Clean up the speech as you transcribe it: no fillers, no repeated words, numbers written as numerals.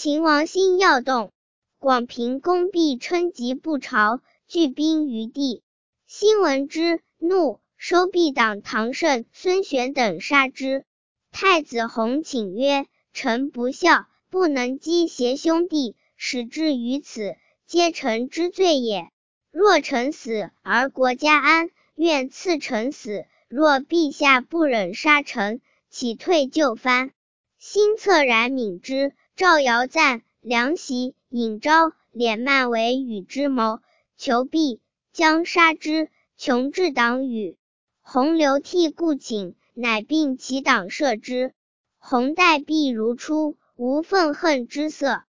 秦王心要动，广平公毕称疾不朝，聚兵于地。辛闻之，怒，收闭党唐胜、孙玄等杀之。太子弘请曰：臣不孝，不能击胁兄弟，使至于此，皆臣之罪也。若臣死而国家安，愿赐臣死；若陛下不忍杀臣，岂退就藩？辛恻然悯之。赵尧赞、梁袭、尹昭、敛慢为与之谋，求毙，将杀之，穷至党羽。弘流涕故请，乃并其党射之。弘待毙如初，无愤恨之色。